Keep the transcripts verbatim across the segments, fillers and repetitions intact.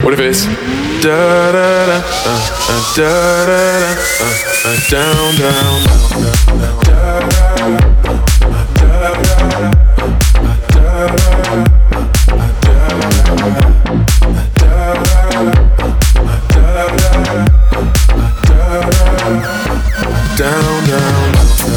What if it's da da da uh, uh, da da da uh, uh, down down down down da da da down down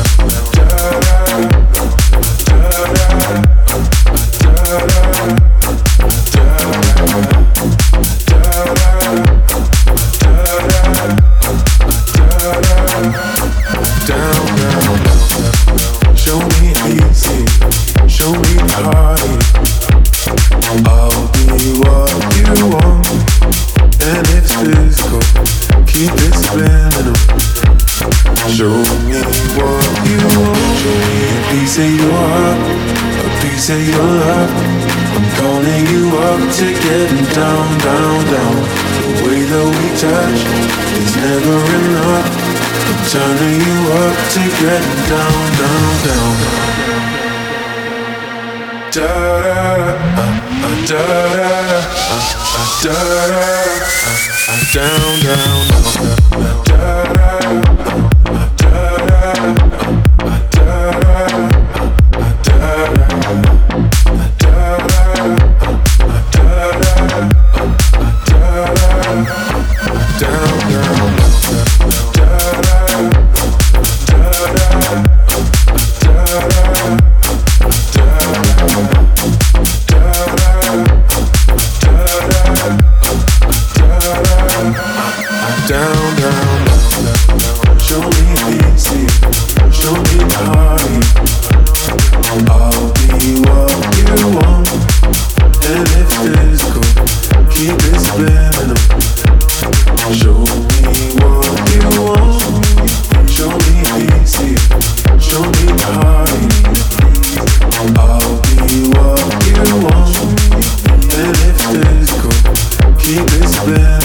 show me easy, show me party. I'll be what you want, and it's physical. Keep it subliminal. Show me what you want. Show me a piece of your heart, a piece of your love. I'm calling you up to getting down, down, down. The way that we touch is never enough. I'm turning you up to getting down, down, down. Da da da, uh, da da uh, da da uh, down, down, down, da da. Down, down, down, show me easy, show me party. I'll be what you want, and it's physical. Keep it subliminal. Show me what you want, show me easy, show me party. I'll be what you want, and it's physical. Keep it subliminal.